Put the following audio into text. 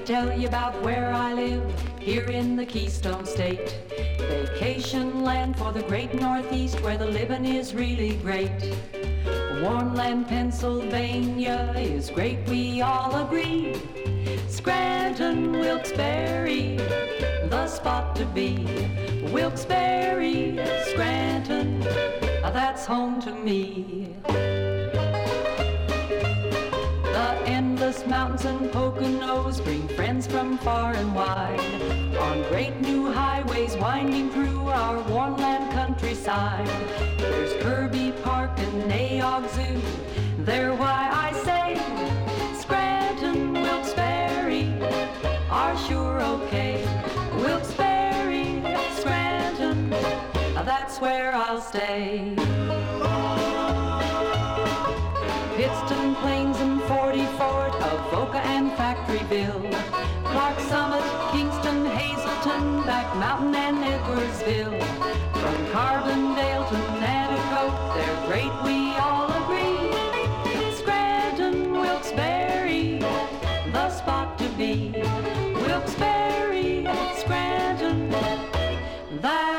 tell you about where I live, here in the Keystone State. Vacation land for the great Northeast, where the living is really great. Warmland, Pennsylvania is great, we all agree. Scranton, Wilkes-Barre, the spot to be. Wilkes-Barre, Scranton, that's home to me. The endless mountains and Poconos bring friends from far and wide. On great new highways winding through our warmland countryside. There's Kirby Park and Naog Zoo. They're why I say Scranton, Wilkes-Barre are sure okay. Wilkes-Barre, Scranton, that's where I'll stay. Pittston Plains and 44th, Avoca and Factoryville, Clark Summit, Kingston, Hazleton, Back Mountain and Edwardsville. From Carbondale to Nanticoke, they're great, we all agree. Scranton, Wilkes-Barre, the spot to be. Wilkes-Barre, Scranton, that